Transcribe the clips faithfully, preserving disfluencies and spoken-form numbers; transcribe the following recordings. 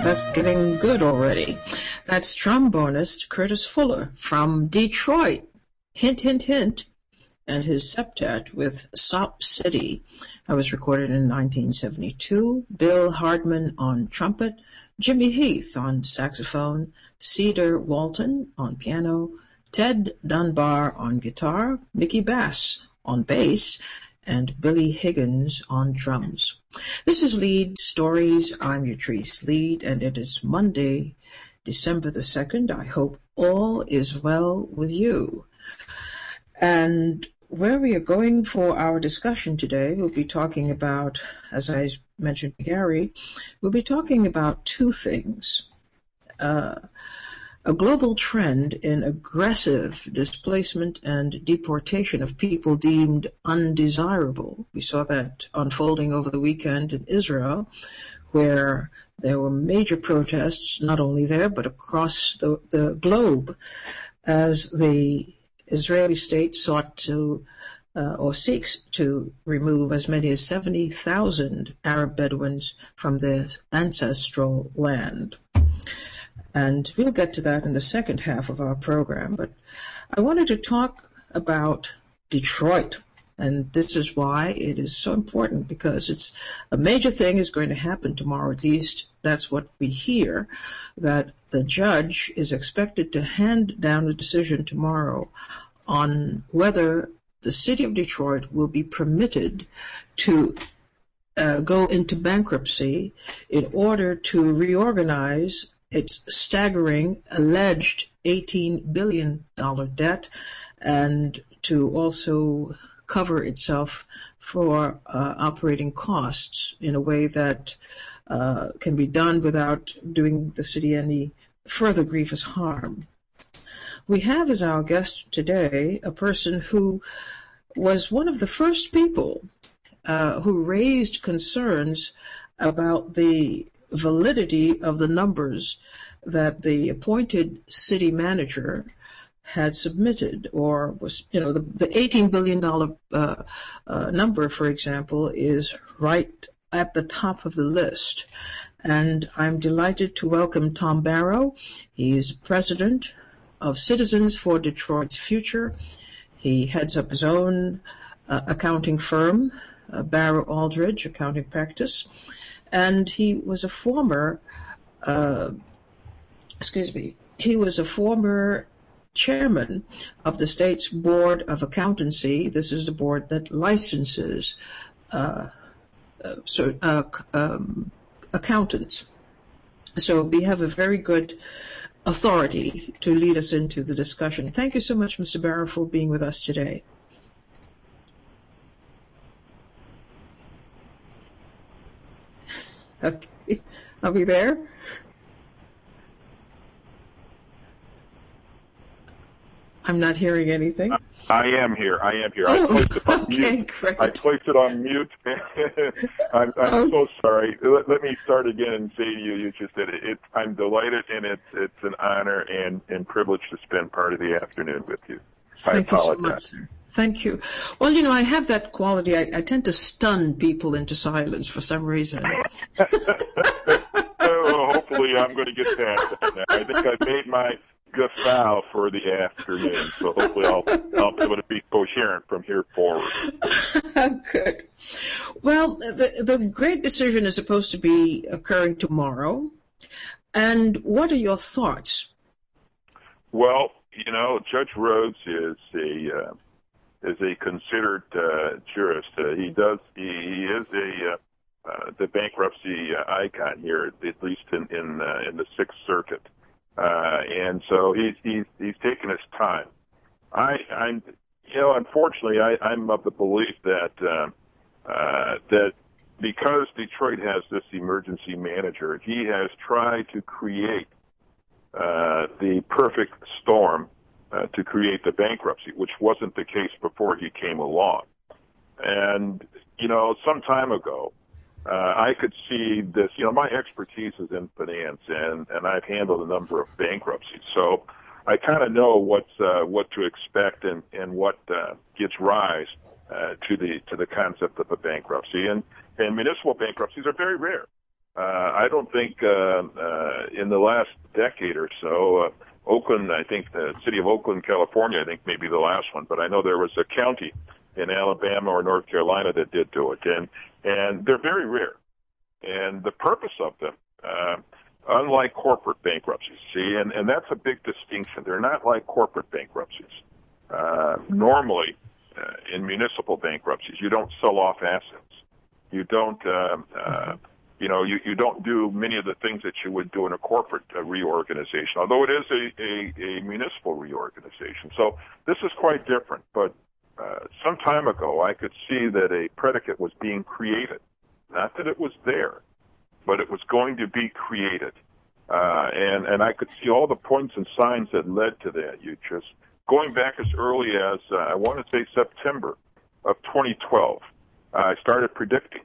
That's getting good already. That's trombonist Curtis Fuller from Detroit. Hint, hint, hint. And his septet with Sop City. That was recorded in nineteen seventy-two. Bill Hardman on trumpet, Jimmy Heath on saxophone, Cedar Walton on piano, Ted Dunbar on guitar, Mickey Bass on bass, and Billy Higgins on drums. This is Lead Stories. I'm Yatrice Lead, and it is Monday, December the second. I hope all is well with you. And where we are going for our discussion today, we'll be talking about, as I mentioned to Gary, we'll be talking about two things. Uh, a global trend in aggressive displacement and deportation of people deemed undesirable. We saw that unfolding over the weekend in Israel, where there were major protests, not only there, but across the, the globe, as the Israeli state sought to, uh, or seeks to remove as many as seventy thousand Arab Bedouins from their ancestral land. And we'll get to that in the second half of our program. But I wanted to talk about Detroit. And this is why it is so important, because it's a major thing is going to happen tomorrow. At least that's what we hear, that the judge is expected to hand down a decision tomorrow on whether the city of Detroit will be permitted to uh, go into bankruptcy in order to reorganize its staggering alleged eighteen billion dollars debt, and to also cover itself for uh, operating costs in a way that uh, can be done without doing the city any further grievous harm. We have as our guest today a person who was one of the first people uh, who raised concerns about the validity of the numbers that the appointed city manager had submitted, or was, you know, the, the eighteen billion dollars uh, uh, number, for example, is right at the top of the list. And I'm delighted to welcome Tom Barrow. He's president of Citizens for Detroit's Future. He heads up his own uh, accounting firm, uh, Barrow Aldridge Accounting Practice. And he was a former, uh, excuse me, he was a former chairman of the state's Board of Accountancy. This is the board that licenses uh, uh, so, uh, um, accountants. So we have a very good authority to lead us into the discussion. Thank you so much, Mister Barrow, for being with us today. Okay. Are we there? I'm not hearing anything. I am here. I am here. Oh, I placed it on okay, mute. great. I placed it on mute. I'm, I'm oh. so sorry. Let, let me start again and say to you, you just did it. It's, I'm delighted, and it's it's an honor and, and privilege to spend part of the afternoon with you. Thank you so much, sir. Thank you. Well, you know, I have that quality. I, I tend to stun people into silence for some reason. Well, hopefully I'm going to get past that now. I think I've made my guffaw for the afternoon, so hopefully I'll, I'll be able to be coherent from here forward. Good. Well, the, the great decision is supposed to be occurring tomorrow. And what are your thoughts? Well, you know, Judge Rhodes is a uh, is a considered uh, jurist. Uh, he does he, he is a uh, uh, the bankruptcy uh, icon here, at least in in, uh, in the Sixth Circuit. Uh, and so he's, he's, he's taken his time. I, I'm, you know, unfortunately, I, I'm of the belief that, uh, uh, that because Detroit has this emergency manager, he has tried to create, uh, the perfect storm, uh, to create the bankruptcy, which wasn't the case before he came along. And, you know, some time ago, Uh, I could see this, you know, my expertise is in finance, and, and I've handled a number of bankruptcies. So I kind of know what's, uh, what to expect and, and what, uh, gives rise, uh, to the, to the concept of a bankruptcy. And, and municipal bankruptcies are very rare. Uh, I don't think uh, uh, in the last decade or so, uh, Oakland, I think the city of Oakland, California, I think maybe the last one, but I know there was a county in Alabama or North Carolina that did do it, and and they're very rare. And the purpose of them, uh, unlike corporate bankruptcies, see, and, and that's a big distinction. They're not like corporate bankruptcies. Uh, normally, uh, in municipal bankruptcies, you don't sell off assets. You don't, uh, uh, you know, you, you don't do many of the things that you would do in a corporate uh, reorganization, although it is a, a, a municipal reorganization. So this is quite different. But uh, some time ago, I could see that a predicate was being created. Not that it was there, but it was going to be created. Uh, and, and I could see all the points and signs that led to that. You just, going back as early as, uh, I want to say September of twenty twelve, uh, I started predicting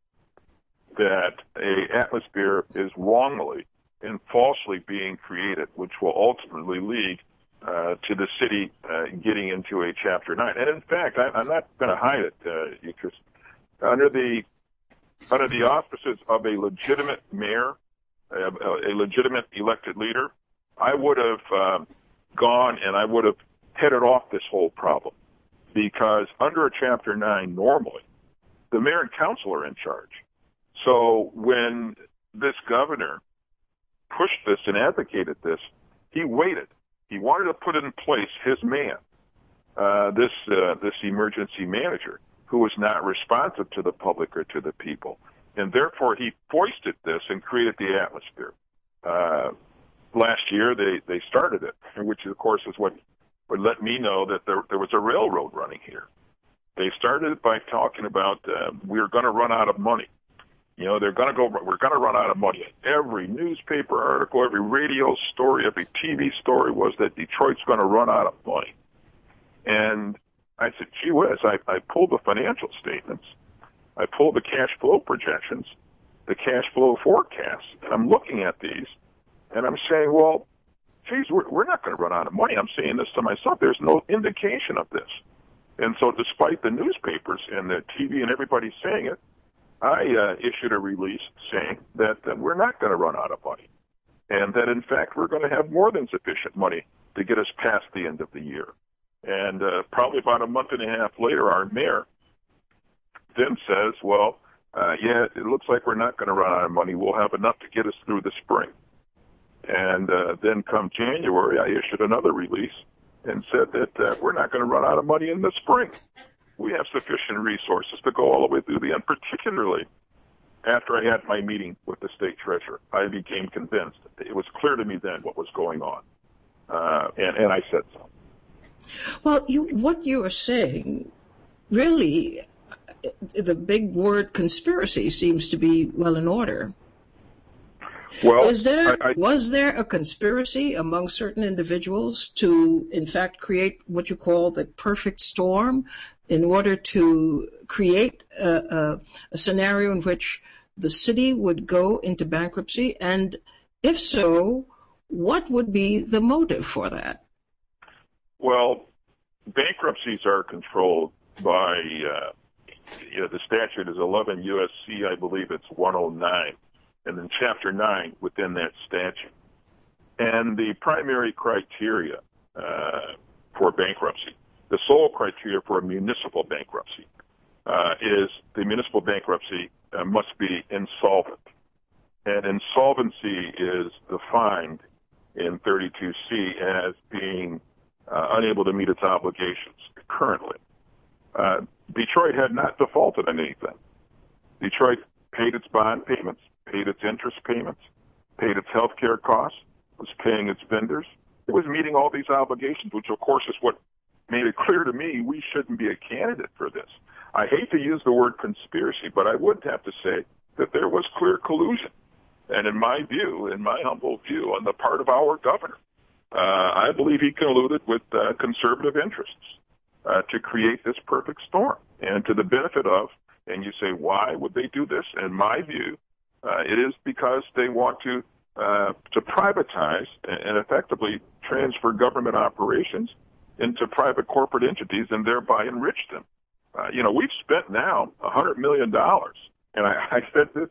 that a atmosphere is wrongly and falsely being created, which will ultimately lead uh, to the city uh, getting into a Chapter nine. And in fact, I, I'm not going to hide it, uh, you just, under the under the auspices of a legitimate mayor, a, a legitimate elected leader, I would have um, gone and I would have headed off this whole problem, because under a Chapter nine, normally, the mayor and council are in charge. So when this governor pushed this and advocated this, he waited. He wanted to put in place his man, uh, this uh, this emergency manager, who was not responsive to the public or to the people. And therefore, he foisted this and created the atmosphere. Uh, last year, they, they started it, which, of course, is what would let me know that there, there was a railroad running here. They started it by talking about uh, we're going to run out of money. You know, they're going to go, we're going to run out of money. Every newspaper article, every radio story, every T V story was that Detroit's going to run out of money. And I said, gee whiz, I, I pulled the financial statements. I pulled the cash flow projections, the cash flow forecasts, and I'm looking at these, and I'm saying, well, geez, we're, we're not going to run out of money. I'm saying this to myself. There's no indication of this. And so despite the newspapers and the T V and everybody saying it, I uh, issued a release saying that, that we're not going to run out of money, and that, in fact, we're going to have more than sufficient money to get us past the end of the year. And uh, probably about a month and a half later, our mayor then says, well, uh, yeah, it looks like we're not going to run out of money. We'll have enough to get us through the spring. And uh, then come January, I issued another release and said that uh, we're not going to run out of money in the spring. We have sufficient resources to go all the way through the end, particularly after I had my meeting with the state treasurer. I became convinced. It was clear to me then what was going on, uh, and, and I said so. Well, you, what you are saying, really, the big word conspiracy seems to be well in order. Well, Is there, I, I, was there a conspiracy among certain individuals to, in fact, create what you call the perfect storm in order to create a, a, a scenario in which the city would go into bankruptcy? And if so, what would be the motive for that? Well, bankruptcies are controlled by, uh, you know, the statute is eleven U S C, I believe it's one oh nine. And then Chapter nine within that statute. And the primary criteria uh, for bankruptcy, the sole criteria for a municipal bankruptcy, uh, is the municipal bankruptcy uh, must be insolvent. And insolvency is defined in thirty-two C as being uh, unable to meet its obligations currently. Uh, Detroit had not defaulted on anything. Detroit paid its bond payments, paid its interest payments, paid its health care costs, was paying its vendors. It was meeting all these obligations, which, of course, is what made it clear to me we shouldn't be a candidate for this. I hate to use the word conspiracy, but I would have to say that there was clear collusion. And in my view, in my humble view, on the part of our governor, uh, I believe he colluded with uh, conservative interests uh, to create this perfect storm, and to the benefit of, and you say, why would they do this? In my view, uh, it is because they want to uh, to privatize and effectively transfer government operations into private corporate entities and thereby enrich them. Uh, you know, we've spent now one hundred million dollars, and I, I said this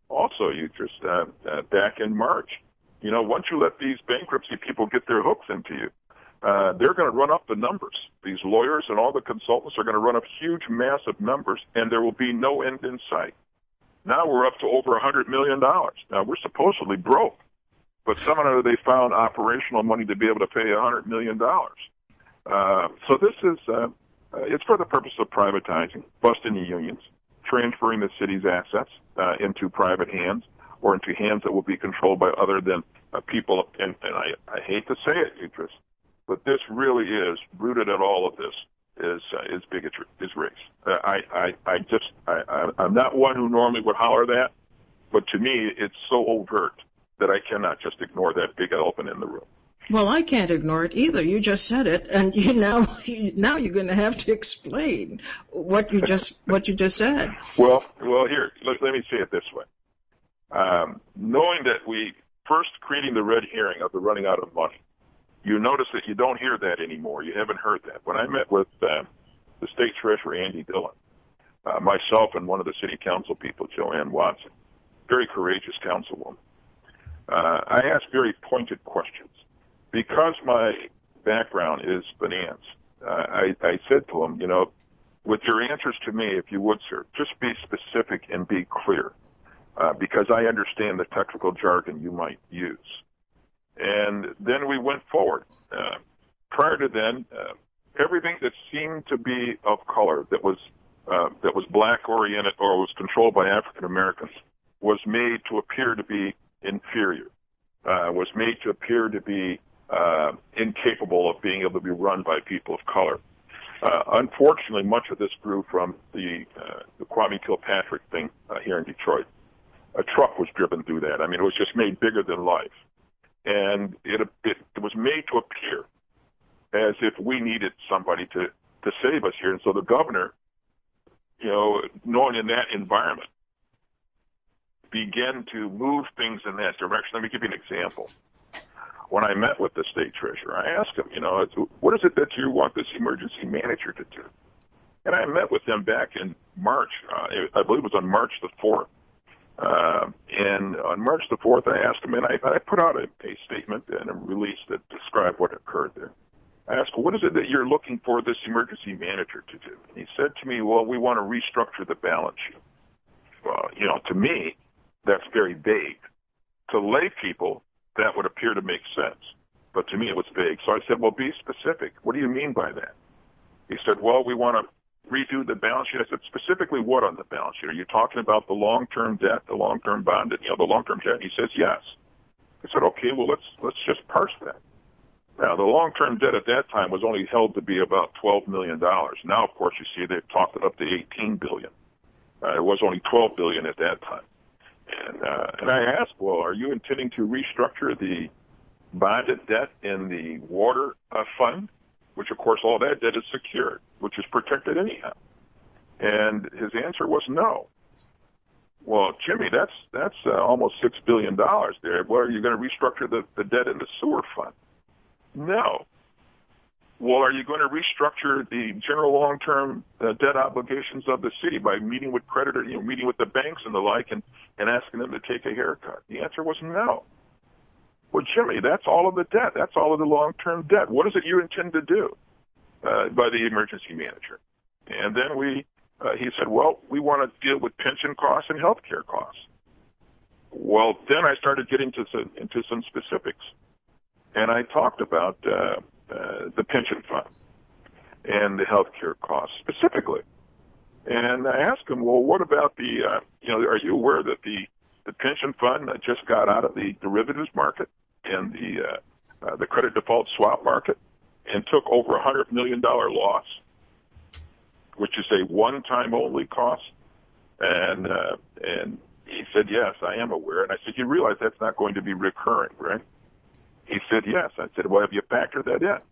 also, you just uh, uh, back in March. You know, once you let these bankruptcy people get their hooks into you, uh, they're going to run up the numbers. These lawyers and all the consultants are going to run up huge, massive numbers, and there will be no end in sight. Now we're up to over one hundred million dollars. Now, we're supposedly broke, but somehow they found operational money to be able to pay one hundred million dollars. Uh, so this is, uh, it's for the purpose of privatizing, busting the unions, transferring the city's assets uh, into private hands or into hands that will be controlled by other than uh, people. And, and I, I hate to say it, Idris, but this really is, rooted at all of this, is uh, is bigotry, is race. Uh, I, I, I just, I, I, I'm not one who normally would holler that, but to me, it's so overt that I cannot just ignore that big elephant in the room. Well, I can't ignore it either. You just said it, and you now you, now you're going to have to explain what you just what you just said. Well, well, here, let, let me say it this way. Um, knowing that we first creating the red herring of the running out of money, you notice that you don't hear that anymore. You haven't heard that. When I met with uh, the state treasurer, Andy Dillon, uh, myself and one of the city council people, Joanne Watson, very courageous councilwoman, uh, I asked very pointed questions. Because my background is finance, uh, I, I said to him, you know, with your answers to me, if you would, sir, just be specific and be clear, uh, because I understand the technical jargon you might use. And then we went forward. Uh, prior to then, uh, everything that seemed to be of color, that was uh, that was black oriented or was controlled by African Americans, was made to appear to be inferior, uh, was made to appear to be Uh, incapable of being able to be run by people of color. Uh, unfortunately, much of this grew from the, uh, the Kwame Kilpatrick thing uh, here in Detroit. A truck was driven through that. I mean, it was just made bigger than life. And it, it, it was made to appear as if we needed somebody to, to save us here. And so the governor, you know, knowing in that environment, began to move things in that direction. Let me give you an example. When I met with the state treasurer, I asked him, you know, what is it that you want this emergency manager to do? And I met with them back in March. Uh, I believe it was on March the fourth. Uh, and on March the fourth, I asked him, and I, I put out a, a statement and a release that described what occurred there. I asked, what is it that you're looking for this emergency manager to do? And he said to me, well, we want to restructure the balance sheet. Well, you know, to me, that's very vague. To lay people, that would appear to make sense. But to me, it was vague. So I said, well, be specific. What do you mean by that? He said, well, we want to redo the balance sheet. I said, specifically what on the balance sheet? Are you talking about the long-term debt, the long-term bond, you know, the long-term debt? He says, yes. I said, okay, well, let's let's just parse that. Now, the long-term debt at that time was only held to be about twelve million dollars. Now, of course, you see they've talked it up to eighteen billion dollars. Uh, it was only twelve billion dollars at that time. And, uh, and I asked, well, are you intending to restructure the bonded debt in the water uh, fund, which, of course, all that debt is secured, which is protected anyhow? And his answer was no. Well, Jimmy, that's that's uh, almost six billion dollars there. Well, are you going to restructure the, the debt in the sewer fund? No. Well, are you going to restructure the general long-term uh, debt obligations of the city by meeting with creditors, you know, meeting with the banks and the like, and, and asking them to take a haircut? The answer was no. Well, Jimmy, that's all of the debt. That's all of the long-term debt. What is it you intend to do uh, by the emergency manager? And then we, uh, he said, well, we want to deal with pension costs and health care costs. Well, then I started getting to some, into some specifics, and I talked about uh, Uh, the pension fund and the health care costs specifically. And I asked him, well, what about the, uh, you know, are you aware that the, the pension fund just got out of the derivatives market and the, uh, uh, the credit default swap market and took over a one hundred million dollars loss, which is a one-time only cost? And, uh, and he said, yes, I am aware. And I said, you realize that's not going to be recurring, right? He said, yes. I said, well, have you factored that in?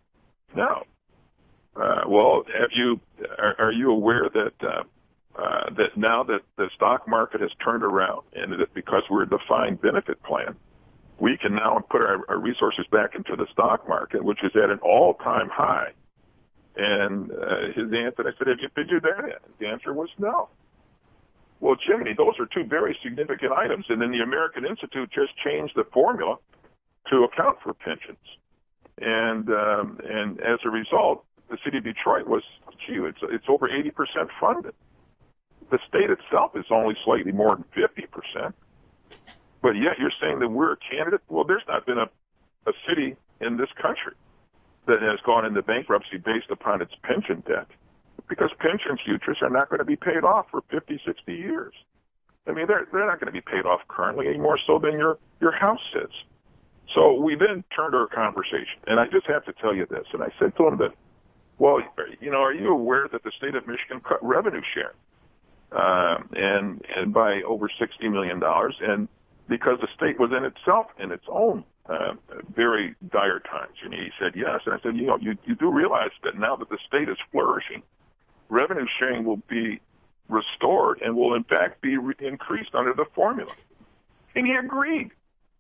No. Uh, well, have you, are, are you aware that, uh, uh, that now that the stock market has turned around and that because we're a defined benefit plan, we can now put our, our resources back into the stock market, which is at an all-time high? And uh, his answer, I said, have you figured that in? The answer was no. Well, Jiminy, those are two very significant items, and then the American Institute just changed the formula to account for pensions. And um, and as a result, the city of Detroit was, gee, it's, it's over eighty percent funded. The state itself is only slightly more than fifty percent. But yet you're saying that we're a candidate? Well, there's not been a, a city in this country that has gone into bankruptcy based upon its pension debt, because pension futures are not going to be paid off for fifty, sixty years. I mean, they're, they're not going to be paid off currently any more so than your, your house is. So we then turned our conversation, and I just have to tell you this, and I said to him that, well, you know, are you aware that the state of Michigan cut revenue share um, and and by over sixty million dollars, and because the state was in itself in its own uh, very dire times? And he said yes, and I said, you know, you, you do realize that now that the state is flourishing, revenue sharing will be restored and will in fact be re- increased under the formula. And he agreed.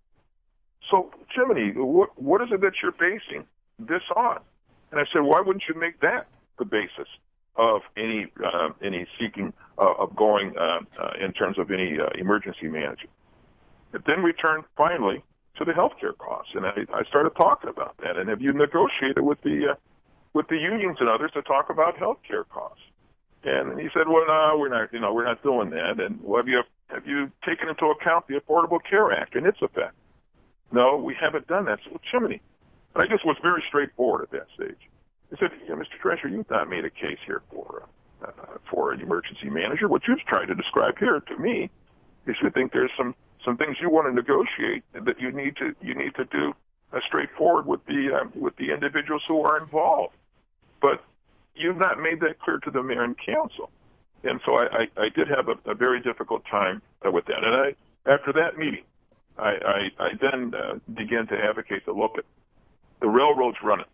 So, Jiminy, what, what is it that you're basing this on? And I said, why wouldn't you make that the basis of any uh, any seeking uh, of going uh, uh, in terms of any uh, emergency management? But then we turned finally to the health care costs, and I, I started talking about that. And have you negotiated with the uh, with the unions and others to talk about health care costs? And he said, well, no, we're not, you know, we're not doing that. And well, have you have you taken into account the Affordable Care Act and its effect? No, we haven't done that. So, Jiminy, but I just was very straightforward at that stage. I said, yeah, Mister Treasurer, you've not made a case here for uh, for an emergency manager. What you've tried to describe here to me is you think there's some, some things you want to negotiate that you need to you need to do uh, straightforward with the uh, with the individuals who are involved. But you've not made that clear to the mayor and council. And so I, I, I did have a, a very difficult time uh, with that. And I, after that meeting, I, I, I then uh, began to advocate to look at the railroads running.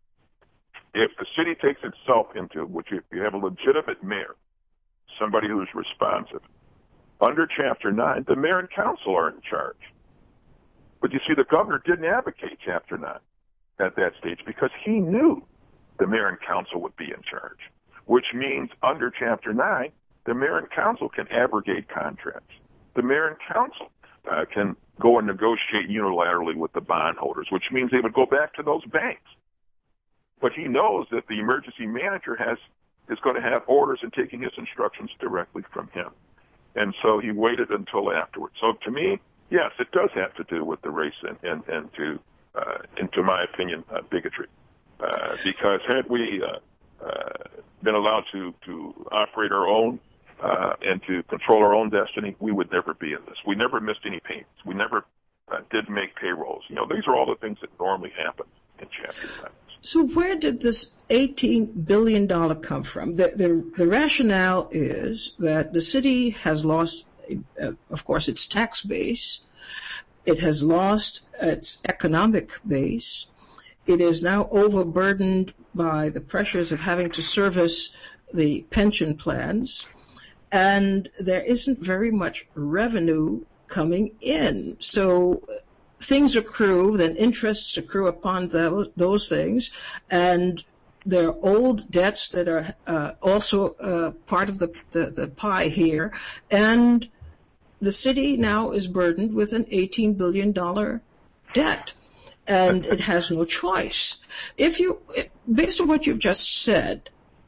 If the city takes itself into, which if you have a legitimate mayor, somebody who's responsive, under Chapter nine, the mayor and council are in charge. But you see, the governor didn't advocate Chapter nine at that stage because he knew the mayor and council would be in charge, which means under Chapter nine, the mayor and council can abrogate contracts. The mayor and council uh, can go and negotiate unilaterally with the bondholders, which means they would go back to those banks. But he knows that the emergency manager has is going to have orders and taking his instructions directly from him. And so he waited until afterwards. So to me, yes, it does have to do with the race and, and, and to, uh, and to my opinion, uh, bigotry. Uh, because had we uh, uh, been allowed to, to operate our own uh, and to control our own destiny, we would never be in this. We never missed any payments. We never uh, did make payrolls. You know, these are all the things that normally happen in Chapter nine. So where did this eighteen billion dollars come from? The, the, the rationale is that the city has lost, uh, of course, its tax base. It has lost its economic base. It is now overburdened by the pressures of having to service the pension plans, and there isn't very much revenue coming in. So things accrue, then interests accrue upon those, those things, and there are old debts that are uh, also uh, part of the, the, the pie here, and the city now is burdened with an eighteen billion dollars debt. And it has no choice. If you, based on what you've just said,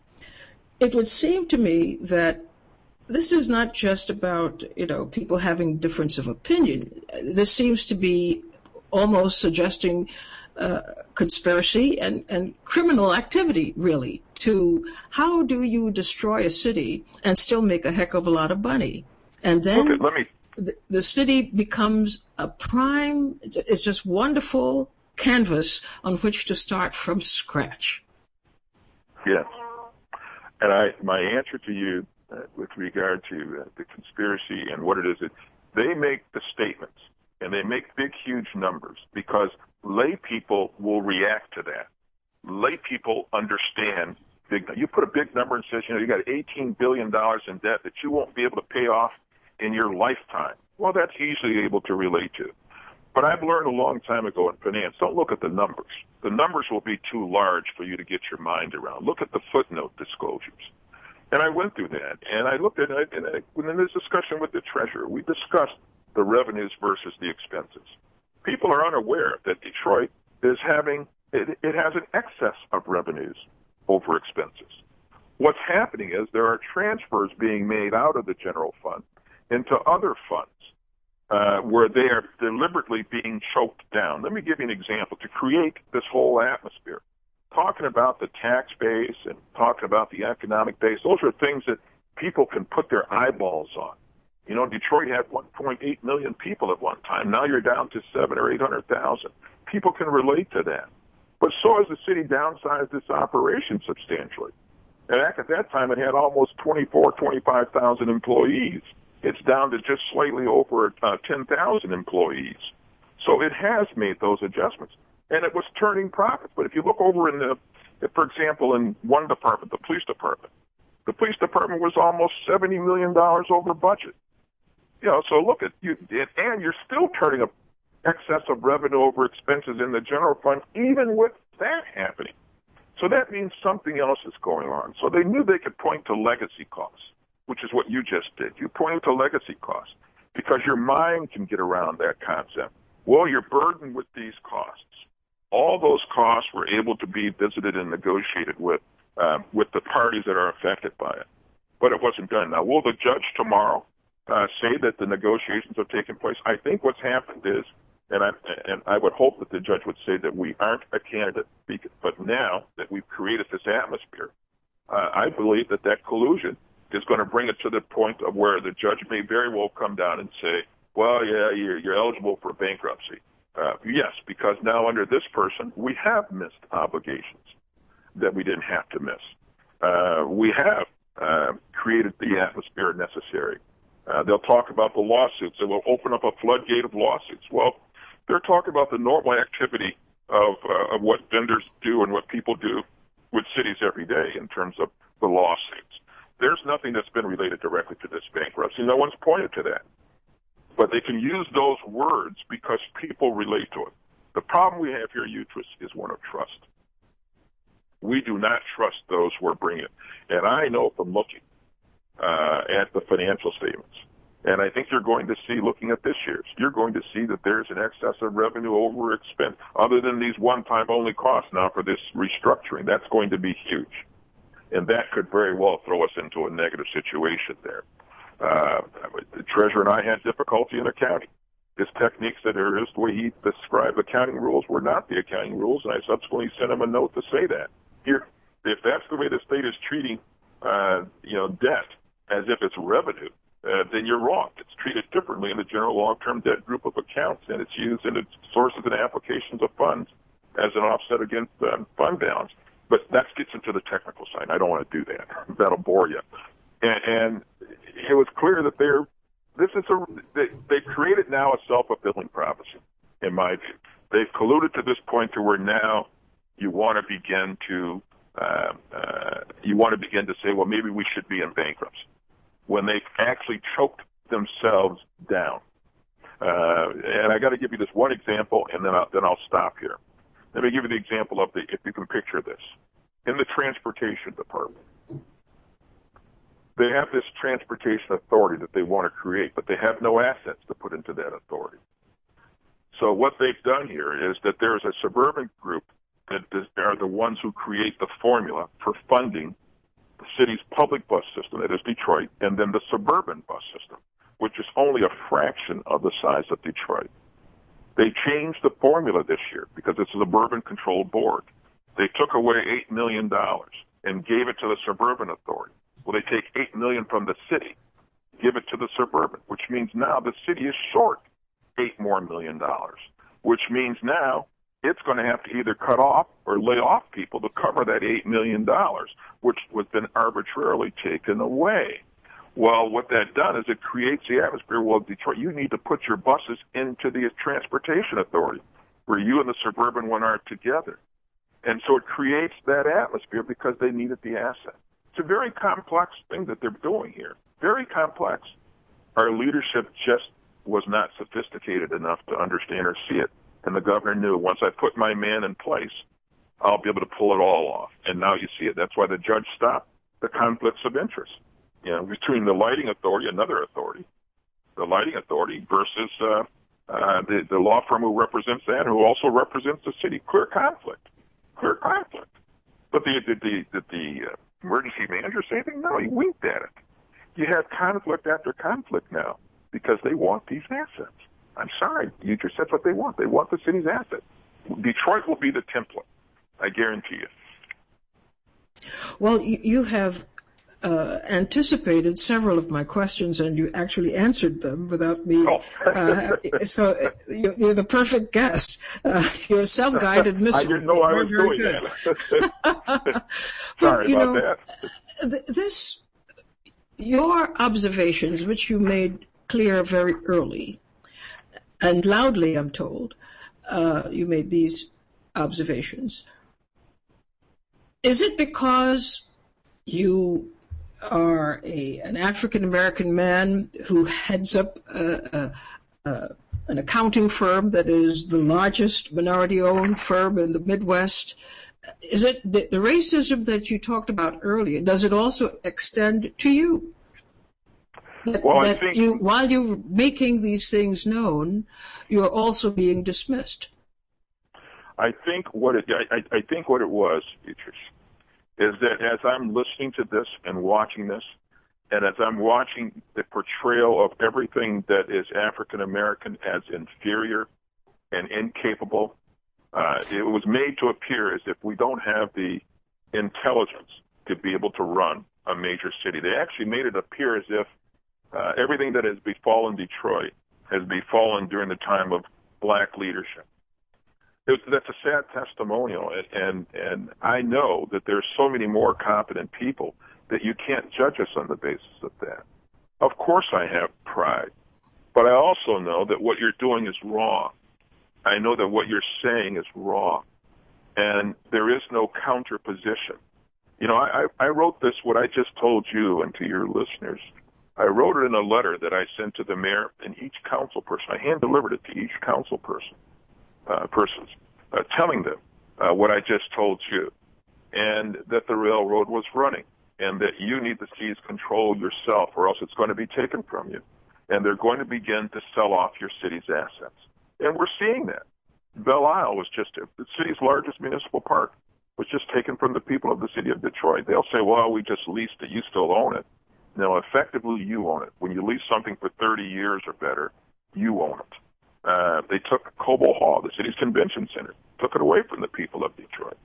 it would seem to me that this is not just about, you know, people having difference of opinion. This seems to be almost suggesting uh, conspiracy and, and criminal activity, really, to how do you destroy a city and still make a heck of a lot of money? And then okay, let me... the, the city becomes a prime, it's just wonderful canvas on which to start from scratch. Yes. And I, my answer to you uh, with regard to uh, the conspiracy and what it is, that they make the statements and they make big, huge numbers because lay people will react to that. Lay people understand big. You put a big number and says, you know, you got eighteen billion dollars in debt that you won't be able to pay off in your lifetime. Well, that's easily able to relate to. But I've learned a long time ago in finance, don't look at the numbers. The numbers will be too large for you to get your mind around. Look at the footnote disclosures. And I went through that, and I looked at it, and I, in this discussion with the treasurer, we discussed the revenues versus the expenses. People are unaware that Detroit is having, it, it has an excess of revenues over expenses. What's happening is there are transfers being made out of the general fund into other funds uh, where they are deliberately being choked down. Let me give you an example to create this whole atmosphere. Talking about the tax base and talking about the economic base, those are things that people can put their eyeballs on. You know, Detroit had one point eight million people at one time. Now you're down to seven or eight hundred thousand. People can relate to that. But so has the city downsized its operation substantially. And at that time, it had almost twenty-four, twenty-five thousand employees. It's down to just slightly over uh, ten thousand employees. So it has made those adjustments. And it was turning profits. But if you look over in the, for example, in one department, the police department, the police department was almost seventy million dollars over budget. You know, so look at you, and you're still turning up excess of revenue over expenses in the general fund, even with that happening. So that means something else is going on. So they knew they could point to legacy costs, which is what you just did. You pointed to legacy costs because your mind can get around that concept. Well, you're burdened with these costs. All those costs were able to be visited and negotiated with uh, with the parties that are affected by it. But it wasn't done. Now, will the judge tomorrow uh, say that the negotiations have taken place? I think what's happened is, and I, and I would hope that the judge would say that we aren't a candidate, but now that we've created this atmosphere, uh, I believe that that collusion is going to bring it to the point of where the judge may very well come down and say, well, yeah, you're, you're eligible for bankruptcy. Uh, yes, because now under this person, we have missed obligations that we didn't have to miss. Uh, we have uh, created the atmosphere necessary. Uh, they'll talk about the lawsuits. It will open up a floodgate of lawsuits. Well, they're talking about the normal activity of, uh, of what vendors do and what people do with cities every day in terms of the lawsuits. There's nothing that's been related directly to this bankruptcy. No one's pointed to that. But they can use those words because people relate to it. The problem we have here, Uhtred, is one of trust. We do not trust those who are bringing it. And I know from looking uh, at the financial statements, and I think you're going to see, looking at this year's, you're going to see that there's an excess of revenue over expense, other than these one-time only costs now for this restructuring. That's going to be huge. And that could very well throw us into a negative situation there. Uh, the treasurer and I had difficulty in accounting. His techniques that are just the way he described accounting rules were not the accounting rules, and I subsequently sent him a note to say that. Here, if that's the way the state is treating, uh, you know, debt as if it's revenue, uh, then you're wrong. It's treated differently in the general long-term debt group of accounts, and it's used in its sources and applications of funds as an offset against um, fund balance. But that gets into the technical side. I don't want to do that. That'll bore you. And, and it was clear that they're, this is a, they, they've created now a self-fulfilling prophecy, in my view. They've colluded to this point to where now you want to begin to, uh, uh, you want to begin to say, well, maybe we should be in bankruptcy, when they've actually choked themselves down. Uh, and I got to give you this one example, and then I'll, then I'll stop here. Let me give you the example of the, if you can picture this. In the transportation department, they have this transportation authority that they want to create, but they have no assets to put into that authority. So what they've done here is that there's a suburban group that are the ones who create the formula for funding the city's public bus system, that is Detroit, and then the suburban bus system, which is only a fraction of the size of Detroit. They changed the formula this year because it's a suburban-controlled board. They took away eight million dollars and gave it to the suburban authority. Well, they take eight million dollars from the city, give it to the suburban, which means now the city is short eight more million dollars, which means now it's going to have to either cut off or lay off people to cover that eight million dollars, which was then arbitrarily taken away. Well, what that done is it creates the atmosphere. Well, Detroit, you need to put your buses into the transportation authority, where you and the suburban one are together. And so it creates that atmosphere because they needed the asset. It's a very complex thing that they're doing here. Very complex. Our leadership just was not sophisticated enough to understand or see it. And the governor knew, once I put my man in place, I'll be able to pull it all off. And now you see it. That's why the judge stopped the conflicts of interest, you know, between the lighting authority, another authority, the lighting authority versus uh, uh, the, the law firm who represents that, who also represents the city. Clear conflict, clear conflict. But the the the, the, the uh, emergency manager say anything? No, he winked at it. You have conflict after conflict now because they want these assets. I'm sorry, you just said what they want. They want the city's assets. Detroit will be the template, I guarantee you. Well, you, you have uh, anticipated several of my questions, and you actually answered them without me. Oh. uh, so you're, you're the perfect guest. Uh, you're a self-guided missile. I didn't know I was very, doing very that. but, Sorry you about know, that. Th- this, your observations, which you made clear very early, and loudly, I'm told, uh, you made these observations. Is it because you are a, an African-American man who heads up a, a, a, an accounting firm that is the largest minority-owned firm in the Midwest? Is it the, the racism that you talked about earlier, does it also extend to you? That, well, that I think you, while you're making these things known, you're also being dismissed. I think what it I, I think what it was, Beatrice, is that as I'm listening to this and watching this, and as I'm watching the portrayal of everything that is African American as inferior and incapable, uh, it was made to appear as if we don't have the intelligence to be able to run a major city. They actually made it appear as if uh, everything that has befallen Detroit has befallen during the time of black leadership. It, that's a sad testimonial, and, and and I know that there's so many more competent people that you can't judge us on the basis of that. Of course I have pride, but I also know that what you're doing is wrong. I know that what you're saying is wrong, and there is no counter position. You know, I, I wrote this, what I just told you and to your listeners. I wrote it in a letter that I sent to the mayor and each council person. I hand-delivered it to each council person. Uh, persons, uh, telling them uh, what I just told you, and that the railroad was running, and that you need to seize control yourself, or else it's going to be taken from you, and they're going to begin to sell off your city's assets. And we're seeing that. Belle Isle was just the city's largest municipal park, was just taken from the people of the city of Detroit. They'll say, well, we just leased it, you still own it. No, effectively you own it. When you lease something for thirty years or better, you own it. Uh, they took Cobo Hall, the city's convention center, took it away from the people of Detroit.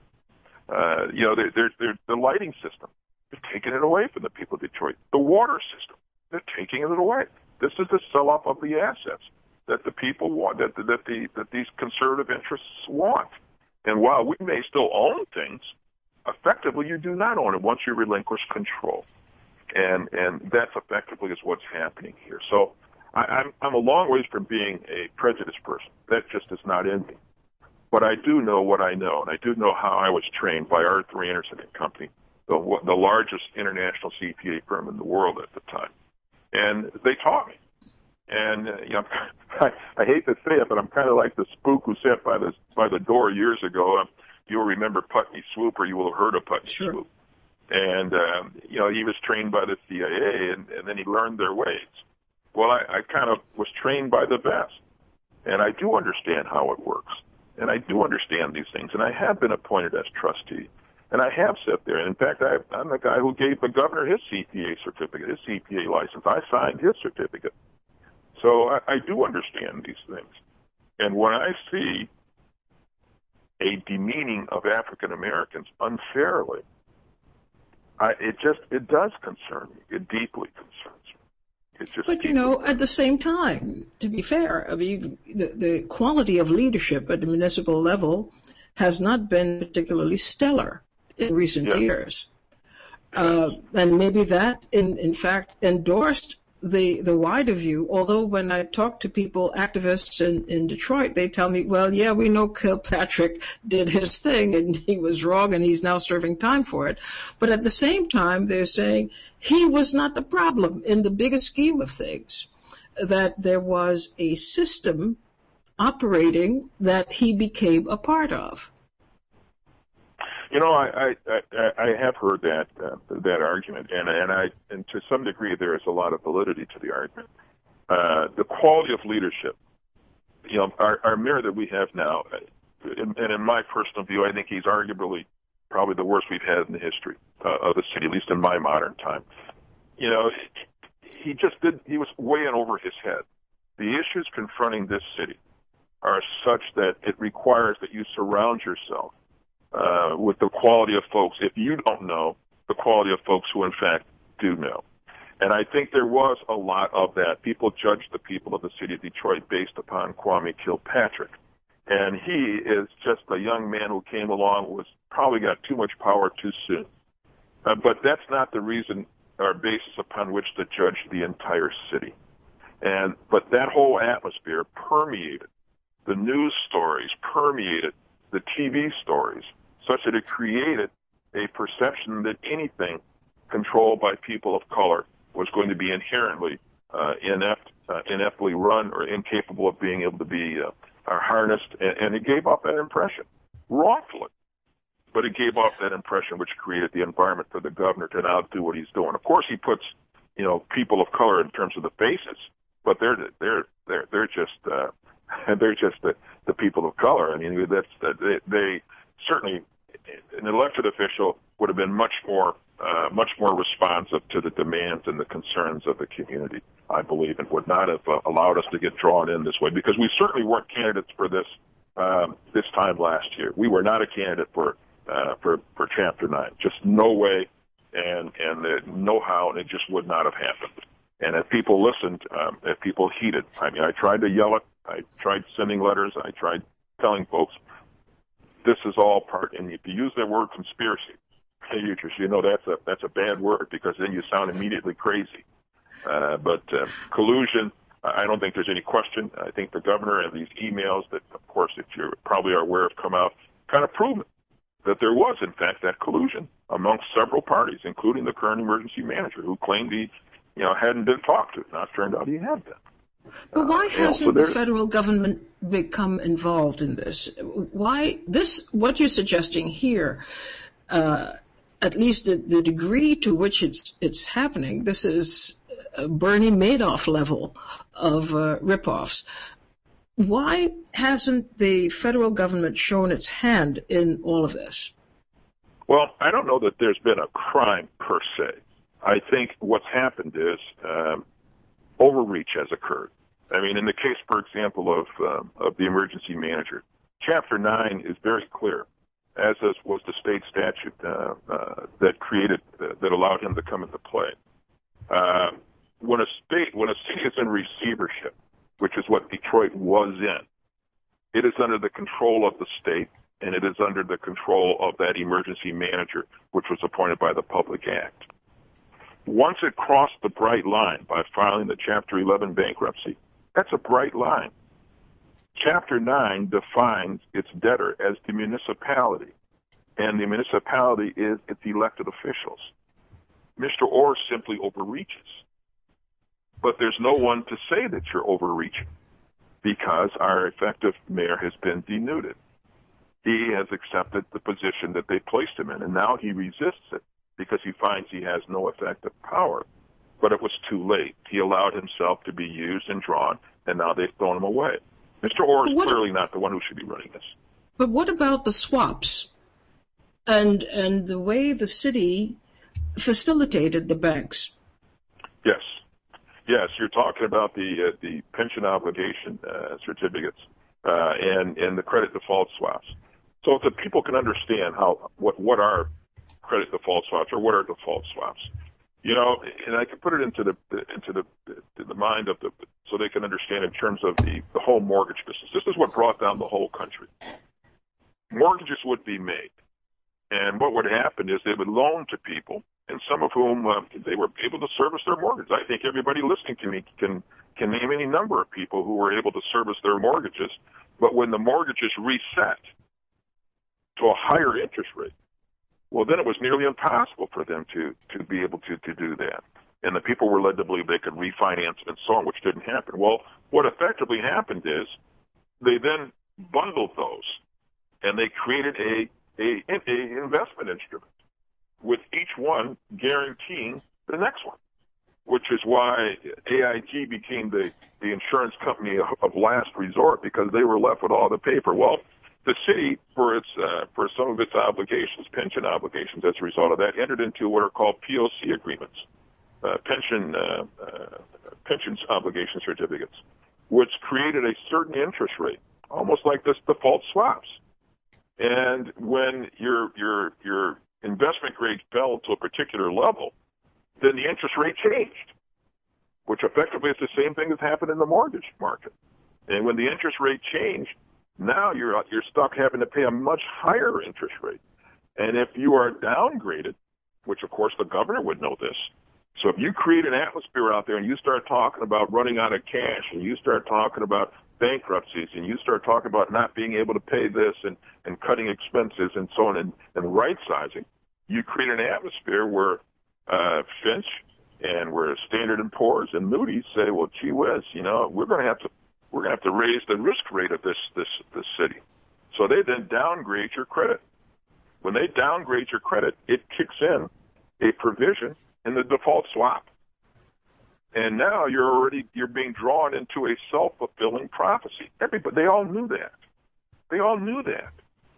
Uh, you know, they're, they're, they're, the lighting system, they're taking it away from the people of Detroit. The water system, they're taking it away. This is the sell-off of the assets that the people want, that, that, the, that these conservative interests want. And while we may still own things, effectively you do not own it once you relinquish control. And, and that's effectively is what's happening here. So, I, I'm, I'm a long ways from being a prejudiced person. That just is not in me. But I do know what I know, and I do know how I was trained by Arthur Andersen and Company, the, the largest international C P A firm in the world at the time. And they taught me. And, uh, you know, I, I hate to say it, but I'm kind of like the spook who sat by the, by the door years ago. Um, you'll remember Putney Swoop, or you will have heard of Putney Sure. Swoop. And, um, you know, he was trained by the C I A, and, and then he learned their ways. Well, I, I kind of was trained by the best, and I do understand how it works, and I do understand these things, and I have been appointed as trustee, and I have sat there. And in fact, I, I'm the guy who gave the governor his C P A certificate, his C P A license. I signed his certificate. So I, I do understand these things. And when I see a demeaning of African Americans unfairly, I, it just, it does concern me. It deeply concerns me. But, you know, at the same time, to be fair, I mean, the, the quality of leadership at the municipal level has not been particularly stellar in recent yeah. years. Uh, and maybe that, in, in fact, endorsed the, the wider view, although when I talk to people, activists in, in Detroit, they tell me, well, yeah, we know Kilpatrick did his thing and he was wrong and he's now serving time for it. But at the same time, they're saying he was not the problem in the bigger scheme of things, that there was a system operating that he became a part of. You know, I I, I, I have heard that uh, that argument, and and I and to some degree there is a lot of validity to the argument. Uh, the quality of leadership, you know, our, our mayor that we have now, and in my personal view, I think he's arguably probably the worst we've had in the history uh, of the city, at least in my modern time. You know, he just did, he was way in over his head. The issues confronting this city are such that it requires that you surround yourself uh, with the quality of folks, if you don't know, the quality of folks who in fact do know. And I think there was a lot of that. People judged the people of the city of Detroit based upon Kwame Kilpatrick. And he is just a young man who came along, was probably got too much power too soon. Uh, but that's not the reason or basis upon which to judge the entire city. And but that whole atmosphere permeated the news stories, permeated the T V stories, such that it created a perception that anything controlled by people of color was going to be inherently uh, inept, uh, ineptly run or incapable of being able to be uh, are harnessed, and, and it gave off that impression, wrongfully. But it gave off that impression, which created the environment for the governor to now do what he's doing. Of course, he puts, you know, people of color in terms of the faces, but they're they're they're they're just uh, they're just the, the people of color. I mean, that's that they, they certainly an elected official would have been much more uh, much more responsive to the demands and the concerns of the community, I believe, and would not have uh, allowed us to get drawn in this way, because we certainly weren't candidates for this um, this time last year. We were not a candidate for uh, for for Chapter nine. Just no way, and and uh, no how, and it just would not have happened. And if people listened, um, if people heeded, I mean, I tried to yell it, I tried sending letters, I tried telling folks, this is all part, and if you use that word conspiracy, you just, you know, that's a that's a bad word, because then you sound immediately crazy. Uh, but uh, collusion, I don't think there's any question. I think the governor and these emails that, of course, that you probably are aware of, come out, kind of prove that there was, in fact, that collusion amongst several parties, including the current emergency manager, who claimed he, you know, hadn't been talked to. Now it turned out he had been. But why uh, hasn't you know, so the federal government become involved in this? Why this? What you're suggesting here, uh, at least the, the degree to which it's it's happening, this is a Bernie Madoff level of uh, ripoffs. Why hasn't the federal government shown its hand in all of this? Well, I don't know that there's been a crime per se. I think what's happened is um, overreach has occurred. I mean, in the case, for example, of um, of the emergency manager, Chapter nine is very clear, as is, was the state statute uh, uh, that created uh, that allowed him to come into play. Uh, when a state, when a city is in receivership, which is what Detroit was in, it is under the control of the state, and it is under the control of that emergency manager, which was appointed by the Public Act. Once it crossed the bright line by filing the Chapter eleven bankruptcy, that's a bright line. Chapter nine defines its debtor as the municipality, and the municipality is its elected officials. Mister Orr simply overreaches. But there's no one to say that you're overreaching, because our effective mayor has been denuded. He has accepted the position that they placed him in, and now he resists it because he finds he has no effective power. But it was too late. He allowed himself to be used and drawn, and now they've thrown him away. Mister Orr is clearly not the one who should be running this. But what about the swaps and and the way the city facilitated the banks? Yes. Yes, you're talking about the uh, the pension obligation uh, certificates uh, and and the credit default swaps. So that people can understand how what what are credit default swaps, or what are default swaps, you know, and I can put it into the into the the mind of the so they can understand in terms of the the whole mortgage business. This is what brought down the whole country. Mortgages would be made, and what would happen is they would loan to people, and some of whom uh, they were able to service their mortgages. I think everybody listening to me can can name any number of people who were able to service their mortgages. But when the mortgages reset to a higher interest rate, well, then it was nearly impossible for them to to be able to to do that. And the people were led to believe they could refinance and so on, which didn't happen. Well, what effectively happened is they then bundled those, and they created a a, a investment instrument, with each one guaranteeing the next one, which is why A I G became the, the insurance company of, of last resort, because they were left with all the paper. Well, the city, for its uh, for some of its obligations, pension obligations, as a result of that, entered into what are called P O C agreements, uh, pension uh, uh, pensions obligation certificates, which created a certain interest rate, almost like this default swaps. And when your your your investment grade fell to a particular level, then the interest rate changed, which effectively is the same thing that's happened in the mortgage market. And when the interest rate changed, now you're you're stuck having to pay a much higher interest rate. And if you are downgraded, which of course the governor would know this, so if you create an atmosphere out there and you start talking about running out of cash, and you start talking about bankruptcies, and you start talking about not being able to pay this and, and cutting expenses and so on, and, and right-sizing, you create an atmosphere where uh, Finch and where Standard and Poor's and Moody's say, well, gee whiz, you know, we're going to have to we're going to have to raise the risk rate of this this this city. So they then downgrade your credit. When they downgrade your credit, it kicks in a provision in the default swap. And now you're already, you're being drawn into a self-fulfilling prophecy. Everybody, they all knew that. They all knew that.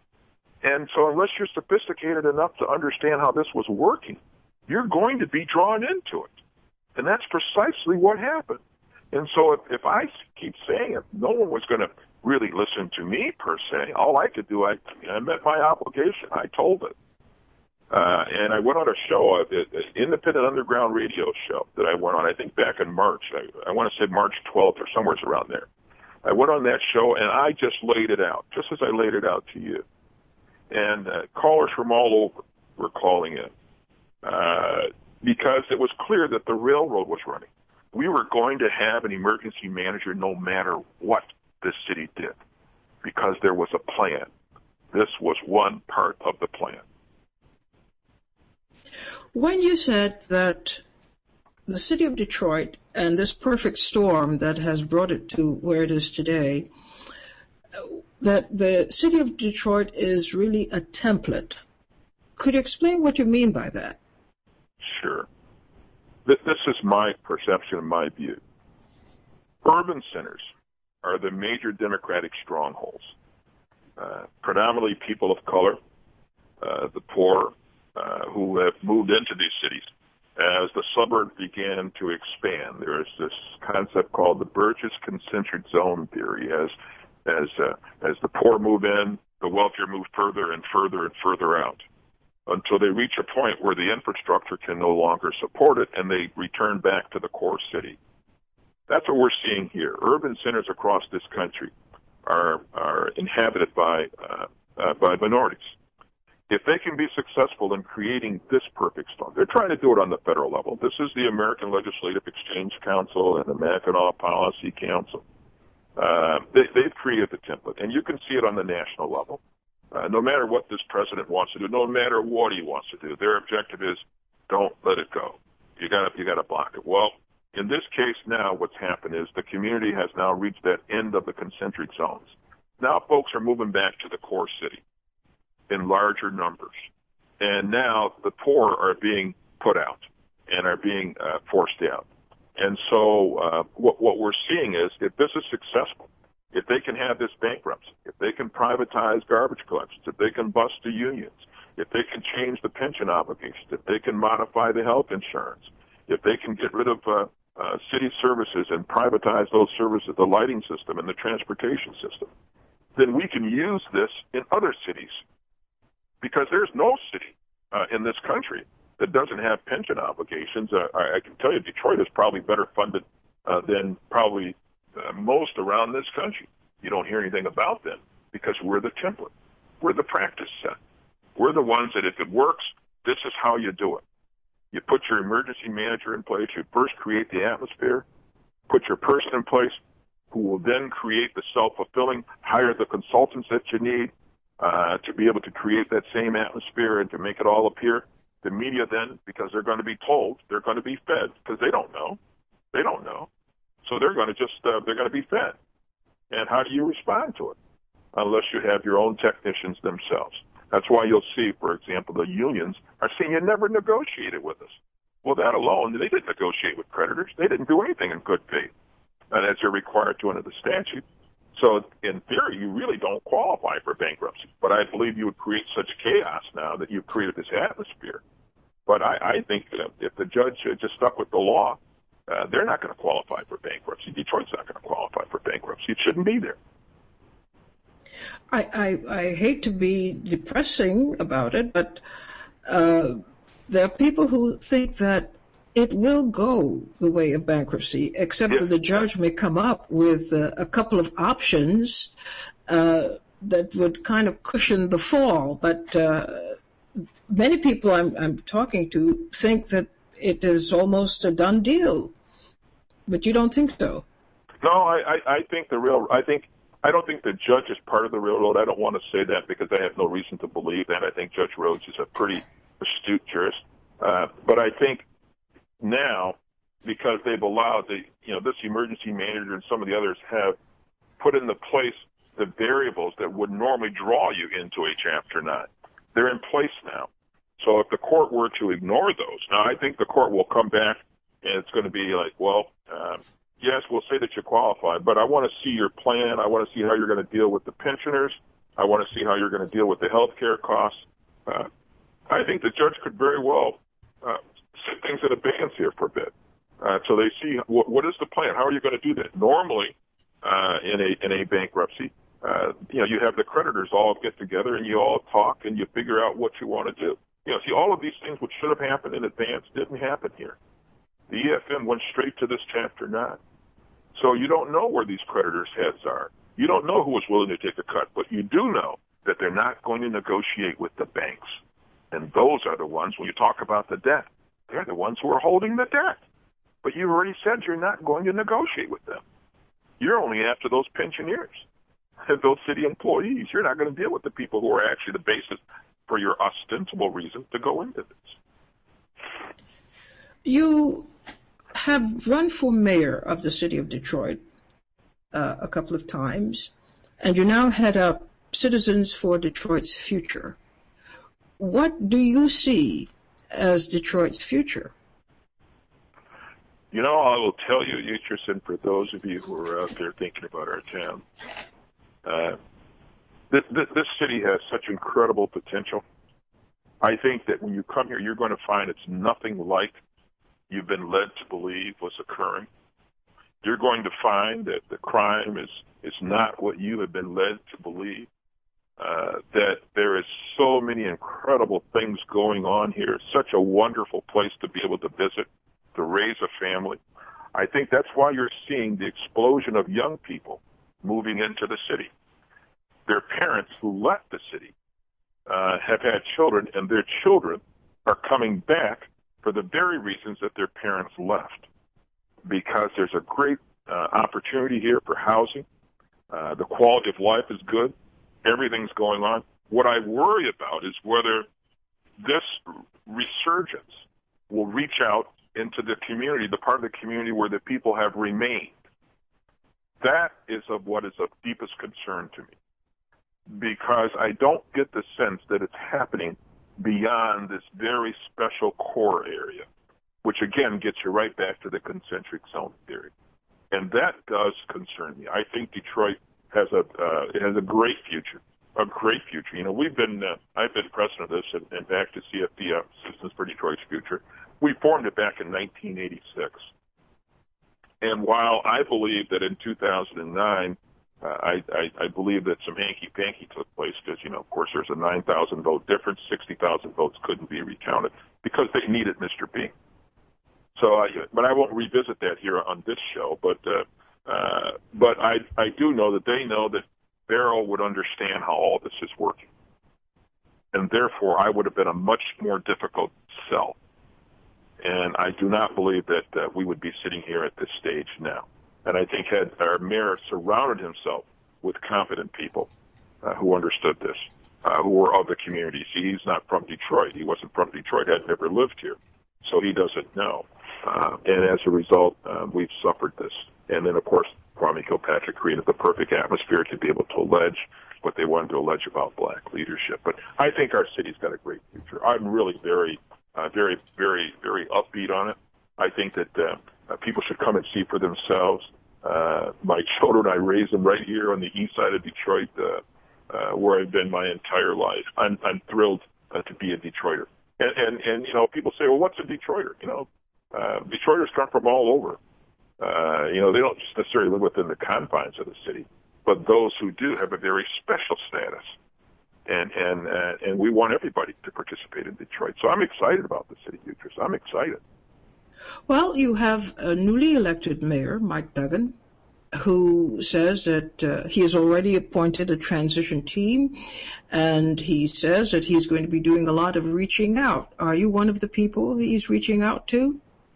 And so unless you're sophisticated enough to understand how this was working, you're going to be drawn into it. And that's precisely what happened. And so if, if I keep saying it, no one was going to really listen to me per se. All I could do, I, I met my obligation. I told it. Uh, and I went on a show, an independent underground radio show that I went on, I think back in March. I, I want to say March twelfth or somewhere around there. I went on that show and I just laid it out, just as I laid it out to you. And uh, callers from all over were calling in uh, because it was clear that the railroad was running. We were going to have an emergency manager no matter what this city did, because there was a plan. This was one part of the plan. When you said that the city of Detroit and this perfect storm that has brought it to where it is today, that the city of Detroit is really a template, could you explain what you mean by that? Sure. This is my perception and my view. Urban centers are the major democratic strongholds. Uh, predominantly people of color, uh, the poor, uh, who have moved into these cities. As the suburbs began to expand, there is this concept called the Burgess concentric zone theory. As as uh, as the poor move in, the wealthier move further and further and further out, until they reach a point where the infrastructure can no longer support it, and they return back to the core city. That's what we're seeing here. Urban centers across this country are are inhabited by uh, uh, by minorities. If they can be successful in creating this perfect storm, they're trying to do it on the federal level. This is the American Legislative Exchange Council and the Mackinac Policy Council. Uh, they, they've created the template, and you can see it on the national level. Uh, no matter what this president wants to do, no matter what he wants to do, their objective is don't let it go. You got to you got to block it. Well, in this case now, what's happened is the community has now reached that end of the concentric zones. Now folks are moving back to the core city in larger numbers. And now the poor are being put out and are being uh, forced out. And so uh, what, what we're seeing is if this is successful, if they can have this bankruptcy, if they can privatize garbage collections, if they can bust the unions, if they can change the pension obligations, if they can modify the health insurance, if they can get rid of uh, uh, city services and privatize those services, the lighting system and the transportation system, then we can use this in other cities. Because there's no city uh, in this country that doesn't have pension obligations. Uh, I, I can tell you Detroit is probably better funded uh, than probably uh, most around this country. You don't hear anything about them because we're the template. We're the practice set. We're the ones that if it works, this is how you do it. You put your emergency manager in place. You first create the atmosphere, put your person in place who will then create the self-fulfilling, hire the consultants that you need, Uh, to be able to create that same atmosphere and to make it all appear. The media then, because they're going to be told, they're going to be fed, because they don't know. They don't know. So they're going to just, uh, they're going to be fed. And how do you respond to it? Unless you have your own technicians themselves. That's why you'll see, for example, the unions are saying you never negotiated with us. Well, that alone, they didn't negotiate with creditors. They didn't do anything in good faith, and as they're required to under the statute. So in theory, you really don't qualify for bankruptcy. But I believe you would create such chaos now that you've created this atmosphere. But I, I think that if the judge just stuck with the law, uh, they're not going to qualify for bankruptcy. Detroit's not going to qualify for bankruptcy. It shouldn't be there. I, I, I hate to be depressing about it, but uh, there are people who think that it will go the way of bankruptcy, except Yes. that the judge may come up with uh, a couple of options uh, that would kind of cushion the fall. But uh, many people I'm, I'm talking to think that it is almost a done deal. But you don't think so? No, I, I, I think the real, I think, I don't think the judge is part of the railroad. I don't want to say that because I have no reason to believe that. I think Judge Rhodes is a pretty astute jurist. Uh, but I think now, because they've allowed the, you know, this emergency manager and some of the others have put into place the variables that would normally draw you into a Chapter nine. They're in place now. So if the court were to ignore those, now I think the court will come back and it's going to be like, well, um, yes, we'll say that you qualify, but I want to see your plan. I want to see how you're going to deal with the pensioners. I want to see how you're going to deal with the health care costs. Uh, I think the judge could very well uh, set things in abeyance here for a bit. Uh, so they see what, what is the plan? How are you going to do that? Normally, uh, in a in a bankruptcy, uh, you know, you have the creditors all get together and you all talk and you figure out what you want to do. You know, see, all of these things which should have happened in advance didn't happen here. The E F M went straight to this Chapter nine. So you don't know where these creditors' heads are. You don't know who is willing to take a cut, but you do know that they're not going to negotiate with the banks. And those are the ones, when you talk about the debt, they're the ones who are holding the debt. But you already said you're not going to negotiate with them. You're only after those pensioners and those city employees. You're not going to deal with the people who are actually the basis for your ostensible reason to go into this. You have run for mayor of the city of Detroit uh, a couple of times, and you now head up Citizens for Detroit's Future. What do you see as Detroit's future? You know, I will tell you, Ucherson, for those of you who are out there thinking about our town, uh, this, this, this city has such incredible potential. I think that when you come here, you're going to find it's nothing like you've been led to believe was occurring. You're going to find that the crime is, is not what you have been led to believe, uh, that there is so many incredible things going on here. It's such a wonderful place to be able to visit, to raise a family. I think that's why you're seeing the explosion of young people moving into the city. Their parents who left the city uh, have had children, and their children are coming back for the very reasons that their parents left, because there's a great uh, opportunity here for housing. Uh, the quality of life is good. Everything's going on. What I worry about is whether this resurgence will reach out into the community, the part of the community where the people have remained. That is of what is of deepest concern to me, because I don't get the sense that it's happening beyond this very special core area, which again gets you right back to the concentric zone theory. And that does concern me. I think Detroit has a uh, it has a great future, a great future. You know, we've been uh, I've been president of this and, and back to C F D, uh, Citizens for Detroit's Future. We formed it back in nineteen eighty-six. And while I believe that in two thousand nine, uh, I, I, I believe that some hanky-panky took place because, you know, of course, there's a nine thousand vote difference. sixty thousand votes couldn't be recounted because they needed Mister B. So, I, but I won't revisit that here on this show. But uh, uh, but I I do know that they know that Beryl would understand how all this is working, and therefore I would have been a much more difficult sell. And I do not believe that uh, we would be sitting here at this stage now. And I think had our mayor surrounded himself with competent people uh, who understood this, uh, who were of the community. See, he's not from Detroit. He wasn't from Detroit, had never lived here. So he doesn't know. Uh, and as a result, uh, we've suffered this. And then, of course, Kwame Kilpatrick created the perfect atmosphere to be able to allege what they wanted to allege about black leadership. But I think our city's got a great future. I'm really very, uh, very, very, very upbeat on it. I think that uh, uh, people should come and see for themselves. Uh, my children, I raised them right here on the east side of Detroit, uh, uh, where I've been my entire life. I'm, I'm thrilled uh, to be a Detroiter. And, and, and, you know, people say, well, what's a Detroiter? You know, uh, Detroiters come from all over. Uh, you know, they don't just necessarily live within the confines of the city, but those who do have a very special status. And, and, uh, and we want everybody to participate in Detroit. So I'm excited about the city future. So I'm excited. Well, you have a newly elected mayor, Mike Duggan, who says that uh, he has already appointed a transition team, and he says that he's going to be doing a lot of reaching out. Are you one of the people he's reaching out to?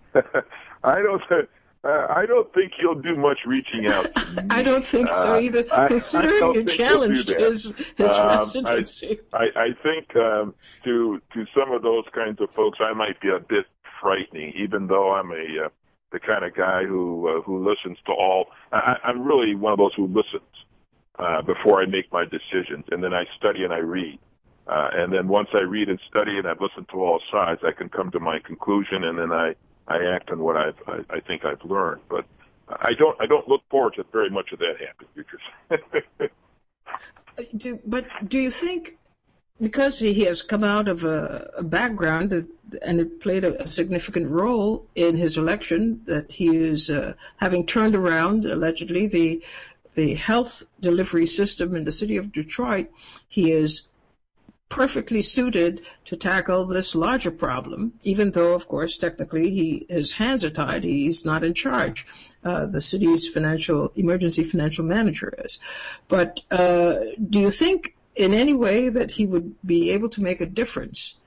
I don't uh, I don't think he'll do much reaching out. I don't think so either, uh, considering I, I you challenged his, his um, residency. I, I, I think um, to to some of those kinds of folks, I might be a bit frightening, even though I'm a uh, the kind of guy who uh, who listens to all. I, I'm really one of those who listens uh, before I make my decisions, and then I study and I read. Uh, and then once I read and study and I've listened to all sides, I can come to my conclusion, and then I, I act on what I've, I, I think I've learned. But I don't I don't look forward to very much of that happening, futures. do, but do you think, because he has come out of a, a background that, and it played a, a significant role in his election, that he is uh, having turned around, allegedly, the the health delivery system in the city of Detroit, he is perfectly suited to tackle this larger problem, even though, of course, technically he his hands are tied. He's not in charge. Uh, the city's financial emergency financial manager is. But uh, do you think in any way that he would be able to make a difference?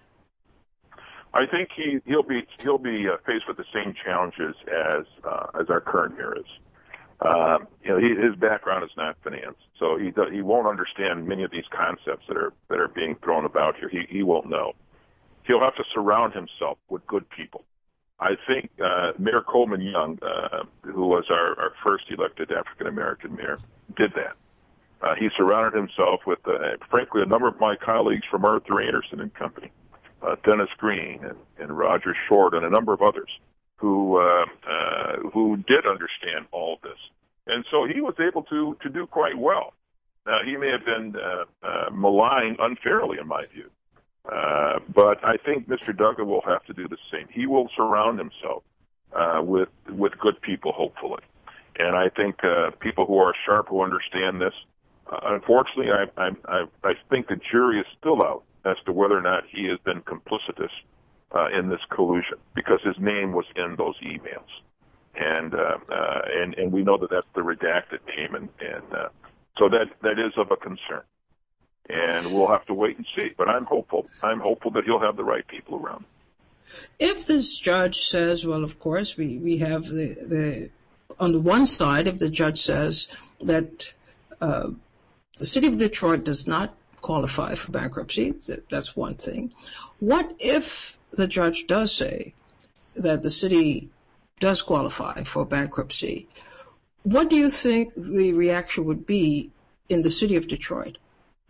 I think he he'll be he'll be uh, faced with the same challenges as uh, as our current mayor is. Uh, you know, he, his background is not finance, so he do, he won't understand many of these concepts that are that are being thrown about here. He he won't know. He'll have to surround himself with good people. I think uh, Mayor Coleman Young, uh, who was our, our first elected African American mayor, did that. Uh, he surrounded himself with, uh, frankly, a number of my colleagues from Arthur Anderson and Company, uh, Dennis Green and, and Roger Short, and a number of others who uh, uh, who did understand all of this. And so he was able to, to do quite well. Now, he may have been uh, uh, maligned unfairly, in my view. Uh, but I think Mister Duggan will have to do the same. He will surround himself uh, with with good people, hopefully. And I think uh, people who are sharp, who understand this. Uh, unfortunately, I, I, I, I think the jury is still out as to whether or not he has been complicitous uh, in this collusion, because his name was in those emails, and uh, uh, and and we know that that's the redacted name, and and uh, so that that is of a concern, and we'll have to wait and see. But I'm hopeful. I'm hopeful that he'll have the right people around. If this judge says, well, of course, we we have the the on the one side, if the judge says that uh, the city of Detroit does not qualify for bankruptcy, that's one thing. What if the judge does say that the city does qualify for bankruptcy? What do you think the reaction would be in the city of Detroit?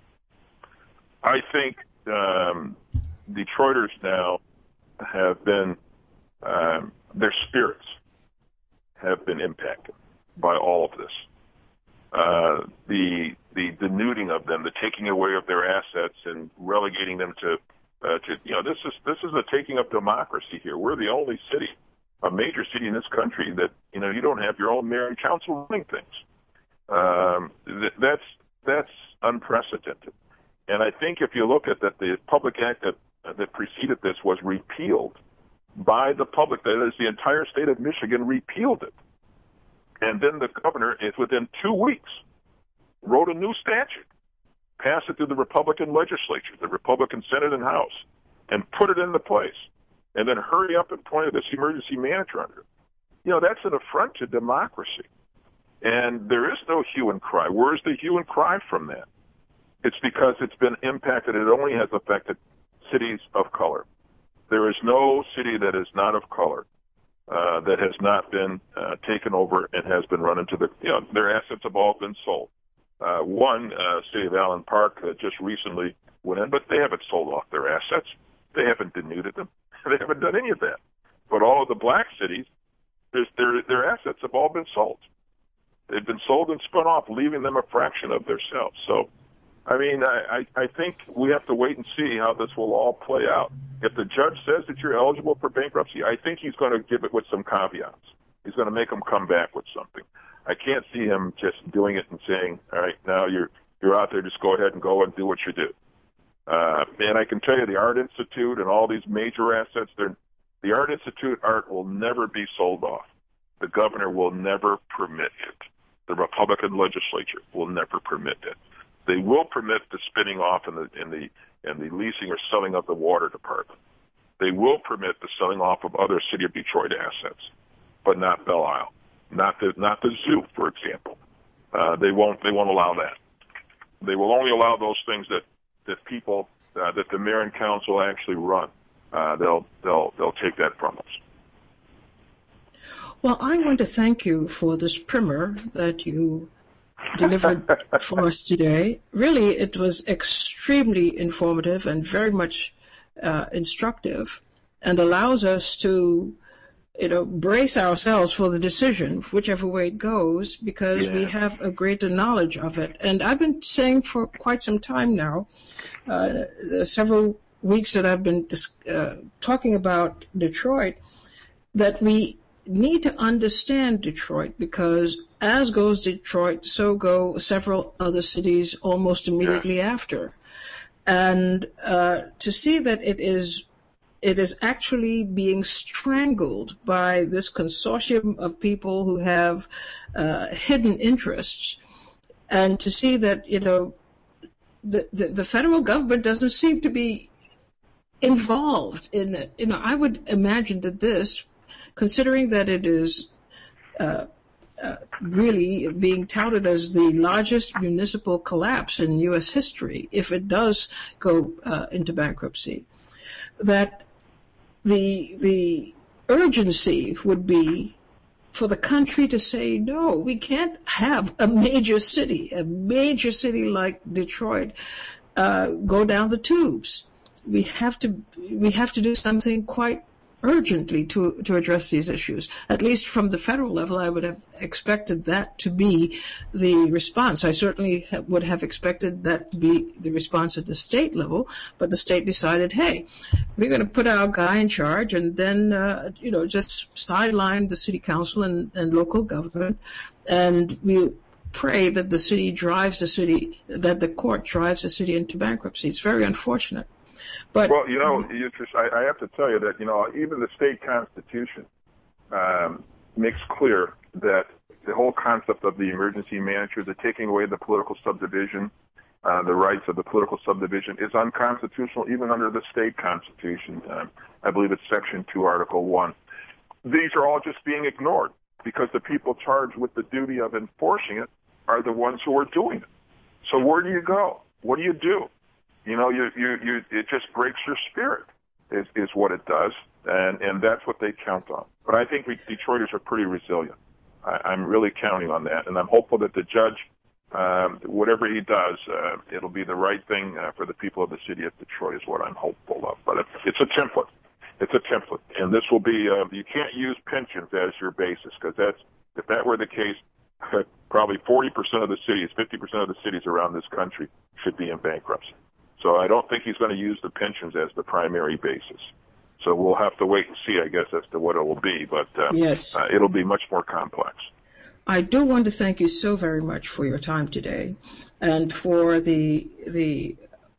I think um, Detroiters now have been, um, their spirits have been impacted by all of this. Uh, the the denuding of them, the taking away of their assets and relegating them to, uh, to you know, this is this is a taking of democracy here. We're the only city, a major city in this country that, you know, you don't have your own mayor and council running things. Um, th- that's that's unprecedented. And I think if you look at that, the public act that that preceded this was repealed by the public. That is, the entire state of Michigan repealed it. And then the governor, is within two weeks, wrote a new statute, passed it through the Republican legislature, the Republican Senate and House, and put it into place. And then hurry up and appointed this emergency manager under it. You know, that's an affront to democracy. And there is no hue and cry. Where's the hue and cry from that? It's because it's been impacted. It only has affected cities of color. There is no city that is not of color uh, that has not been uh, taken over and has been run into the, you know, their assets have all been sold. Uh, one, uh, City of Allen Park, uh, just recently went in, but they haven't sold off their assets. They haven't denuded them. They haven't done any of that. But all of the black cities, their, their assets have all been sold. They've been sold and spun off, leaving them a fraction of themselves. So, I mean, I, I, I think we have to wait and see how this will all play out. If the judge says that you're eligible for bankruptcy, I think he's going to give it with some caveats. He's going to make them come back with something. I can't see him just doing it and saying, all right, now you're you're out there, just go ahead and go and do what you do. Uh, and I can tell you the Art Institute and all these major assets, the Art Institute art will never be sold off. The governor will never permit it. The Republican legislature will never permit it. They will permit the spinning off and the, and the, and the leasing or selling of the water department. They will permit the selling off of other City of Detroit assets, but not Belle Isle, not the, not the zoo, for example. Uh, they won't, they won't allow that. They will only allow those things that, that people, uh, that the mayor and council actually run. Uh, they'll, they'll, they'll take that from us. Well, I want to thank you for this primer that you delivered for us today. Really, it was extremely informative and very much uh, instructive, and allows us to, you know, brace ourselves for the decision, whichever way it goes, because yeah. we have a greater knowledge of it. And I've been saying for quite some time now, uh, several weeks that I've been uh, talking about Detroit, that we need to understand Detroit, because as goes Detroit, so go several other cities almost immediately yeah. after. And uh, to see that it is it is actually being strangled by this consortium of people who have uh, hidden interests, and to see that, you know, the, the, the federal government doesn't seem to be involved in it. You know, I would imagine that this, considering that it is uh, uh, really being touted as the largest municipal collapse in U S history, if it does go uh, into bankruptcy, that the the urgency would be for the country to say, no, we can't have a major city, a major city like Detroit, uh, go down the tubes. We have to we have to do something quite urgently to to address these issues. At least from the federal level, I would have expected that to be the response. I certainly ha- would have expected that to be the response at the state level, but the state decided, hey, we're going to put our guy in charge, and then uh, you know just sideline the city council and, and local government, and we'll pray that the city drives the city, that the court drives the city into bankruptcy. It's very unfortunate. But, well, you know, you just, I, I have to tell you that, you know, even the state constitution um, makes clear that the whole concept of the emergency manager, the taking away the political subdivision, uh, the rights of the political subdivision, is unconstitutional even under the state constitution. Um, I believe it's Section two, Article one. These are all just being ignored because the people charged with the duty of enforcing it are the ones who are doing it. So where do you go? What do you do? You know, you, you, you, it just breaks your spirit, is, is what it does, and, and that's what they count on. But I think we Detroiters are pretty resilient. I, I'm really counting on that, and I'm hopeful that the judge, um, whatever he does, uh, it'll be the right thing uh, for the people of the city of Detroit is what I'm hopeful of. But it's, it's a template. It's a template, and this will be, uh, you can't use pensions as your basis, because that's, if that were the case, probably forty percent of the cities, fifty percent of the cities around this country should be in bankruptcy. So I don't think he's going to use the pensions as the primary basis. So we'll have to wait and see, I guess, as to what it will be. But um, yes. uh, it'll be much more complex. I do want to thank you so very much for your time today, and for the the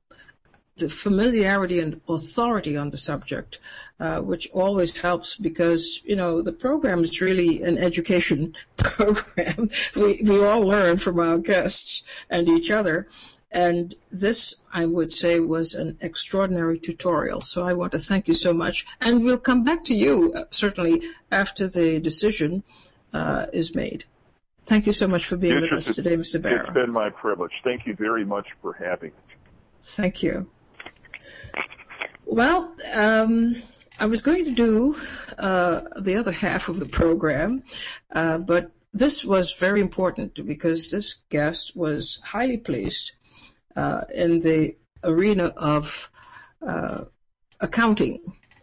the familiarity and authority on the subject, uh, which always helps, because, you know, the program is really an education program. We we all learn from our guests and each other. And this, I would say, was an extraordinary tutorial. So I want to thank you so much. And we'll come back to you, uh, certainly, after the decision uh, is made. Thank you so much for being it's with us today, Mister Barrow. It's been my privilege. Thank you very much for having me. Thank you. Well, um, I was going to do uh, the other half of the program, uh, but this was very important because this guest was highly placed uh, in the arena of uh, accounting.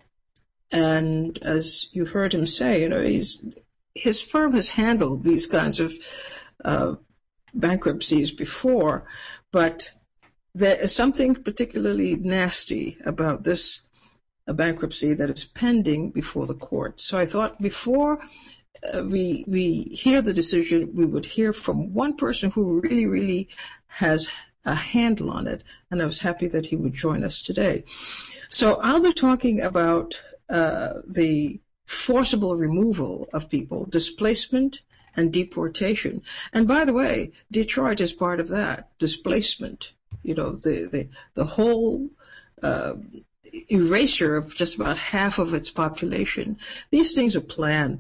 And as you heard him say, you know, he's, his firm has handled these kinds of uh, bankruptcies before, but there is something particularly nasty about this a bankruptcy that is pending before the court. So I thought before uh, we we hear the decision, we would hear from one person who really, really has a handle on it, and I was happy that he would join us today. So I'll be talking about uh, the forcible removal of people, displacement, and deportation. And by the way, Detroit is part of that, displacement. You know, the, the, the whole uh, erasure of just about half of its population. These things are planned.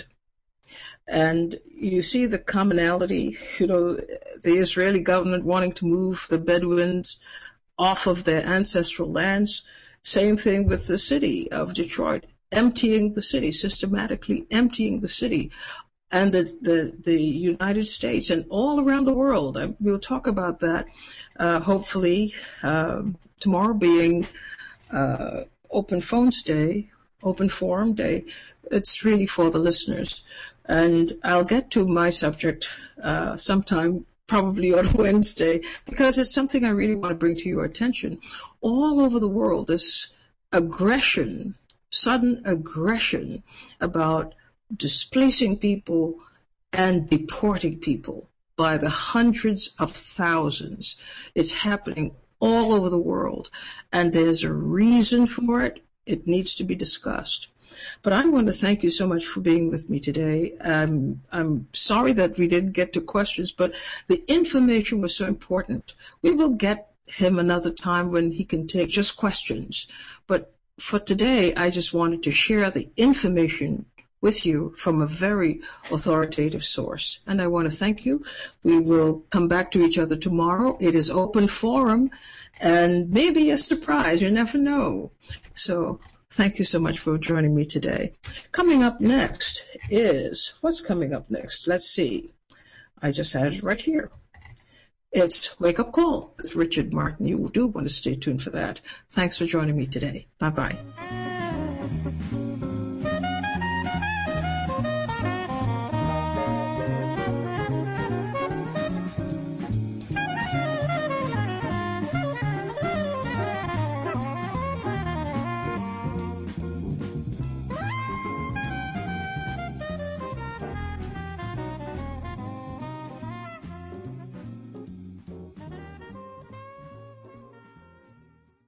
And you see the commonality, you know, the Israeli government wanting to move the Bedouins off of their ancestral lands. Same thing with the city of Detroit, emptying the city, systematically emptying the city. And the, the, the United States and all around the world. I, we'll talk about that, uh, hopefully, uh, tomorrow being uh, Open Phones Day, Open Forum Day. It's really for the listeners. And I'll get to my subject uh, sometime, probably on Wednesday, because it's something I really want to bring to your attention. All over the world, this aggression, sudden aggression about displacing people and deporting people by the hundreds of thousands. It's happening all over the world, and there's a reason for it. It needs to be discussed. But I want to thank you so much for being with me today. Um, I'm sorry that we didn't get to questions, but the information was so important. We will get him another time when he can take just questions. But for today, I just wanted to share the information with you from a very authoritative source. And I want to thank you. We will come back to each other tomorrow. It is open forum and maybe a surprise. You never know. So thank you so much for joining me today. Coming up next is, what's coming up next? Let's see. I just had it right here. It's Wake Up Call with Richard Martin. You do want to stay tuned for that. Thanks for joining me today. Bye-bye.